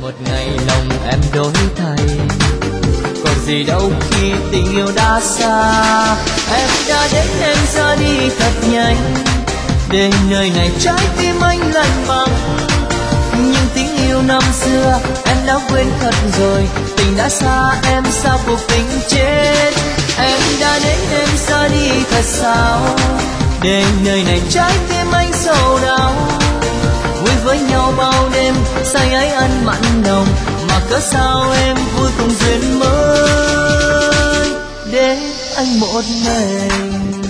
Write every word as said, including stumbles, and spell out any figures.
một ngày lòng em đổi thay, còn gì đâu khi tình yêu đã xa. Em đã đến em ra đi thật nhanh, để nơi này trái tim anh lạnh băng. Nhưng tiếng yêu năm xưa em đã quên thật rồi, tình đã xa em sao cuộc tình chết. Em đã đến em ra đi thật sao, để nơi này trái tim anh sầu đau. Vui với nhau bao đêm say ấy ân mặn nồng, mà cớ sao em vui cùng duyên mới để anh một mình.